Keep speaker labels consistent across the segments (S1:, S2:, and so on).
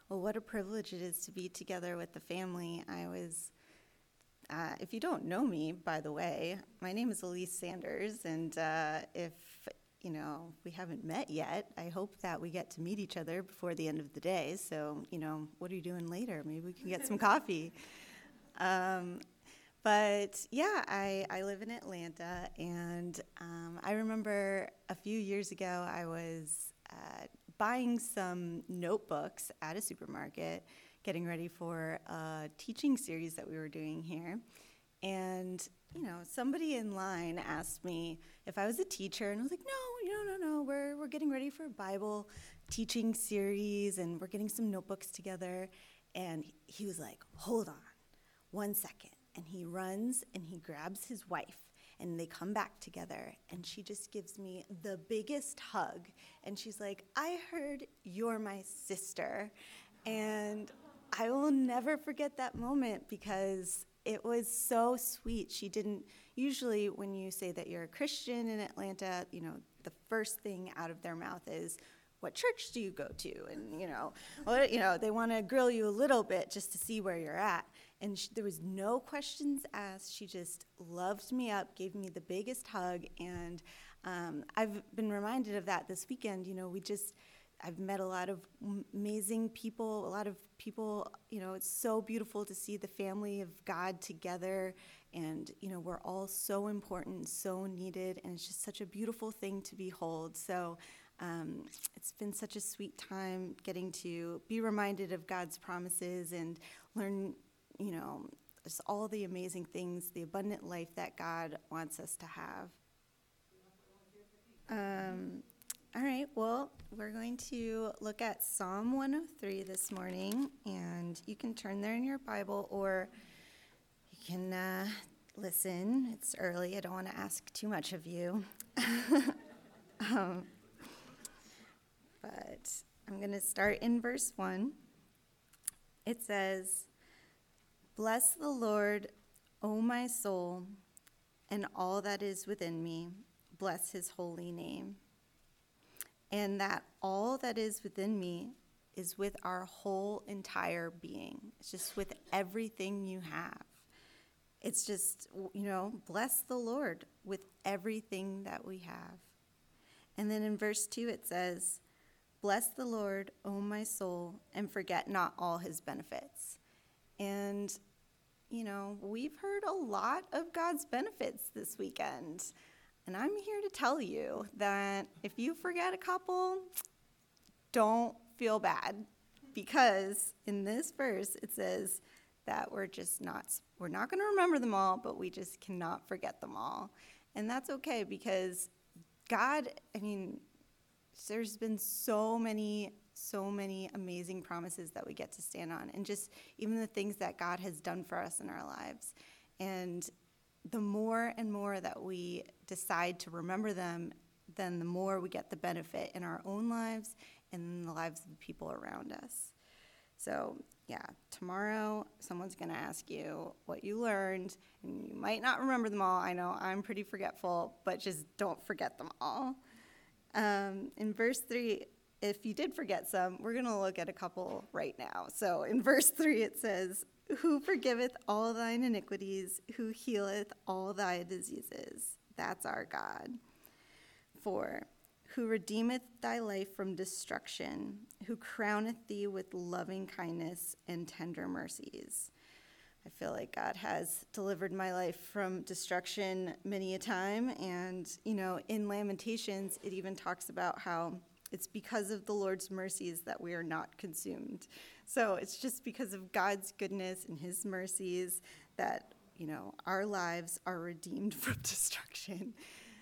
S1: Well, what a privilege it is to be together with the family. If you don't know me, by the way, my name is Elise Sanders, and if we haven't met yet, I hope that we get to meet each other before the end of the day. So, what are you doing later? Maybe we can get some coffee. But yeah, I live in Atlanta, and I remember a few years ago I was buying some notebooks at a supermarket, getting ready for a teaching series that we were doing here. And, somebody in line asked me if I was a teacher, and I was like, no, we're getting ready for a Bible teaching series, and we're getting some notebooks together. And he was like, hold on 1 second. And he runs and he grabs his wife, and they come back together, and she just gives me the biggest hug. And she's like, I heard you're my sister. And I will never forget that moment because it was so sweet. She didn't, usually when you say that you're a Christian in Atlanta, the first thing out of their mouth is, what church do you go to? And, they want to grill you a little bit just to see where you're at. And there was no questions asked. She just loved me up, gave me the biggest hug. And I've been reminded of that this weekend. I've met a lot of amazing people, it's so beautiful to see the family of God together. And, we're all so important, so needed. And it's just such a beautiful thing to behold. So it's been such a sweet time getting to be reminded of God's promises and learn, just all the amazing things, the abundant life that God wants us to have. All right, well, we're going to look at Psalm 103 this morning, and you can turn there in your Bible, or you can listen. It's early. I don't want to ask too much of you. But I'm going to start in verse 1. It says, Bless the Lord, O my soul, and all that is within me. Bless his holy name. And that all that is within me is with our whole entire being. It's just with everything you have. It's just, bless the Lord with everything that we have. And then in verse 2 it says, Bless the Lord, O my soul, and forget not all his benefits. And, we've heard a lot of God's benefits this weekend. And I'm here to tell you that if you forget a couple, don't feel bad. Because in this verse, it says that we're not going to remember them all, but we just cannot forget them all. And that's okay because God, there's been so many amazing promises that we get to stand on, and just even the things that God has done for us in our lives. And the more and more that we decide to remember them, then the more we get the benefit in our own lives and in the lives of the people around us. So, tomorrow someone's going to ask you what you learned, and you might not remember them all. I know I'm pretty forgetful, but just don't forget them all. In verse 3, if you did forget some, we're going to look at a couple right now. So in verse 3 it says, Who forgiveth all thine iniquities, who healeth all thy diseases. That's our God. 4, who redeemeth thy life from destruction, who crowneth thee with loving kindness and tender mercies. I feel like God has delivered my life from destruction many a time. And, in Lamentations, it even talks about how it's because of the Lord's mercies that we are not consumed. So it's just because of God's goodness and his mercies that, our lives are redeemed from destruction.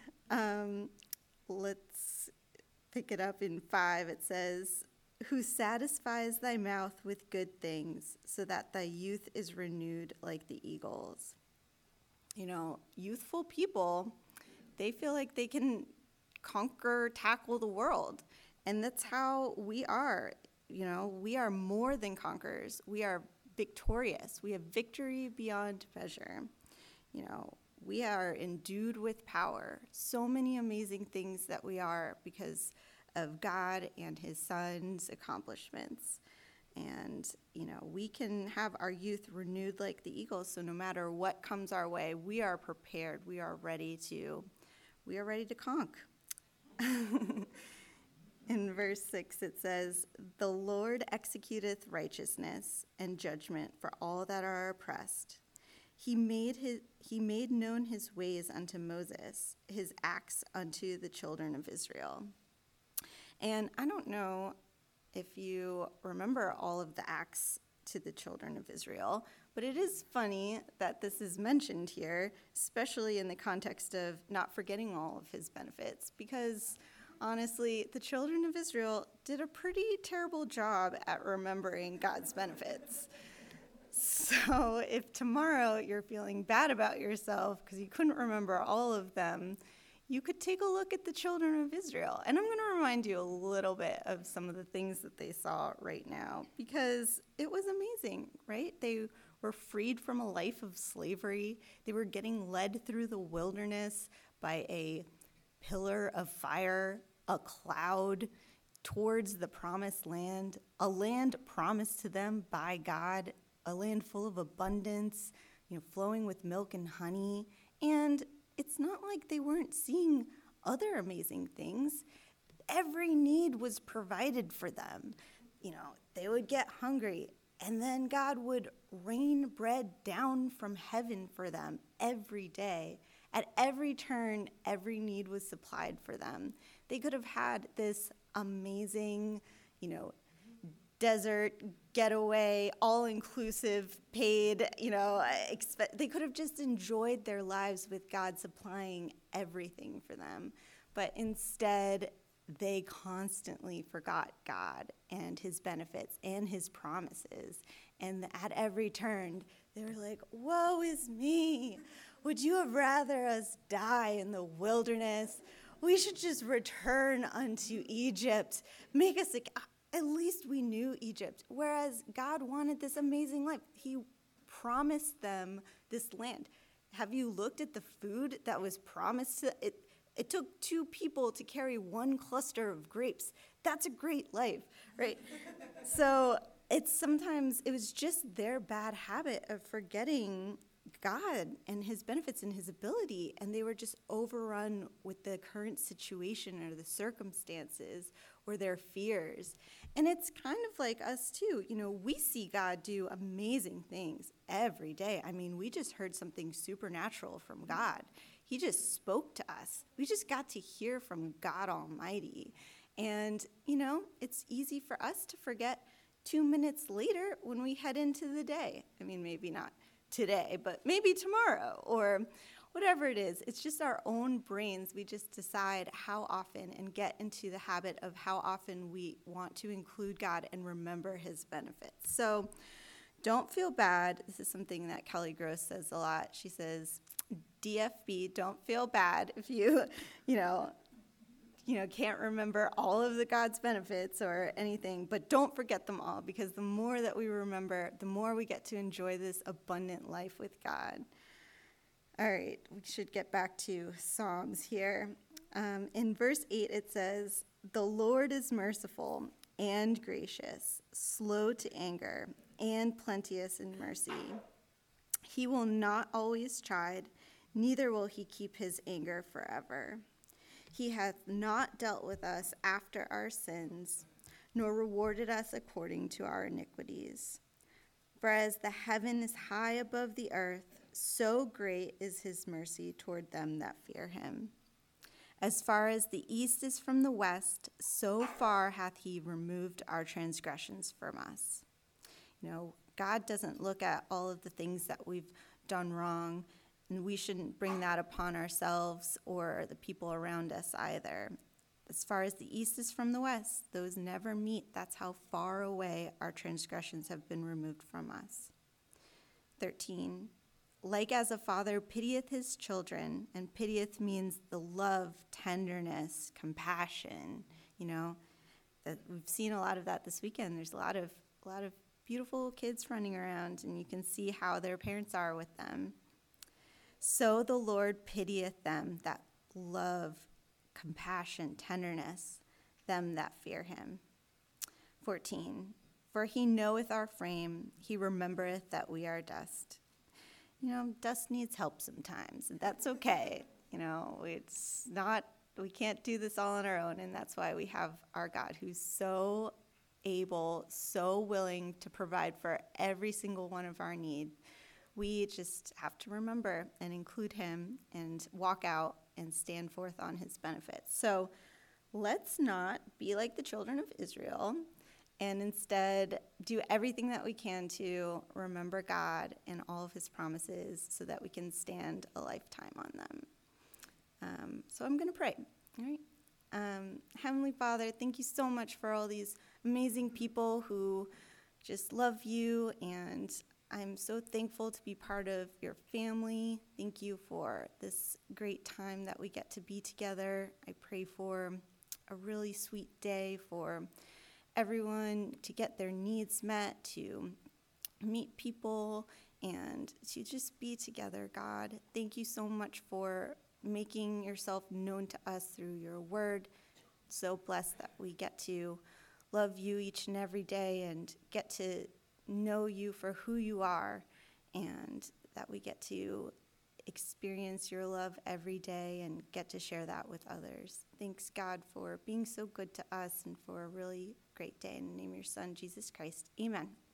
S1: Let's pick it up in 5. It says, Who satisfies thy mouth with good things, so that thy youth is renewed like the eagles. Youthful people, they feel like they can tackle the world. And that's how we are. We are more than conquerors. We are victorious. We have victory beyond measure. We are endued with power. So many amazing things that we are because of God and his son's accomplishments. And, we can have our youth renewed like the eagles. So no matter what comes our way, we are prepared. We are ready to conk. In verse 6, it says, "The Lord executeth righteousness and judgment for all that are oppressed. He made known his ways unto Moses, his acts unto the children of Israel." And I don't know if you remember all of the acts to the children of Israel, but it is funny that this is mentioned here, especially in the context of not forgetting all of his benefits, because honestly, the children of Israel did a pretty terrible job at remembering God's benefits. So if tomorrow you're feeling bad about yourself because you couldn't remember all of them, you could take a look at the children of Israel. And I'm going to remind you a little bit of some of the things that they saw right now, because it was amazing, right? They were freed from a life of slavery. They were getting led through the wilderness by a pillar of fire, a cloud, towards the promised land, a land promised to them by God, a land full of abundance, flowing with milk and honey. And it's not like they weren't seeing other amazing things. Every need was provided for them. They would get hungry, and then God would rain bread down from heaven for them every day. At every turn, every need was supplied for them. They could have had this amazing, desert getaway, all-inclusive, paid, they could have just enjoyed their lives with God supplying everything for them. But instead, they constantly forgot God and his benefits and his promises. And at every turn, they were like, "Woe is me. Would you have rather us die in the wilderness? We should just return unto Egypt. Make us at least we knew Egypt." Whereas God wanted this amazing life. He promised them this land. Have you looked at the food that was promised to it? It took 2 people to carry 1 cluster of grapes. That's a great life, right? So it was just their bad habit of forgetting God and his benefits and his ability, and they were just overrun with the current situation or the circumstances or their fears. And it's kind of like us too. We see God do amazing things every day. I mean, we just heard something supernatural from God. He just spoke to us. We just got to hear from God Almighty. And, it's easy for us to forget 2 minutes later when we head into the day. I mean, maybe not today, but maybe tomorrow or whatever it is. It's just our own brains. We just decide how often and get into the habit of how often we want to include God and remember his benefits. So don't feel bad. This is something that Kelly Gross says a lot. She says, DFB, don't feel bad if you can't remember all of the God's benefits or anything, but don't forget them all, because the more that we remember, the more we get to enjoy this abundant life with God. All right, we should get back to Psalms here. In verse 8, it says, "The Lord is merciful and gracious, slow to anger, and plenteous in mercy. He will not always chide, neither will he keep his anger forever. He hath not dealt with us after our sins, nor rewarded us according to our iniquities. For as the heaven is high above the earth, so great is his mercy toward them that fear him. As far as the east is from the west, so far hath he removed our transgressions from us." God doesn't look at all of the things that we've done wrong, and we shouldn't bring that upon ourselves or the people around us either. As far as the east is from the west, those never meet. That's how far away our transgressions have been removed from us. 13, "Like as a father pitieth his children," and pitieth means the love, tenderness, compassion, that we've seen a lot of that this weekend. There's a lot of beautiful kids running around, and you can see how their parents are with them. "So the Lord pitieth them that love, compassion, tenderness, them that fear him." 14, For he knoweth our frame, he remembereth that we are dust. Dust needs help sometimes, and that's okay. It's not, we can't do this all on our own, and that's why we have our God who's so able, so willing to provide for every single one of our needs. We just have to remember and include him and walk out and stand forth on his benefits. So let's not be like the children of Israel and instead do everything that we can to remember God and all of his promises so that we can stand a lifetime on them. So I'm going to pray. All right. Heavenly Father, thank you so much for all these amazing people who just love you, and I'm so thankful to be part of your family. Thank you for this great time that we get to be together. I pray for a really sweet day for everyone to get their needs met, to meet people, and to just be together, God. Thank you so much for making yourself known to us through your word. So blessed that we get to love you each and every day and get to know you for who you are, and that we get to experience your love every day and get to share that with others. Thanks, God, for being so good to us and for a really great day. In the name of your Son, Jesus Christ. Amen.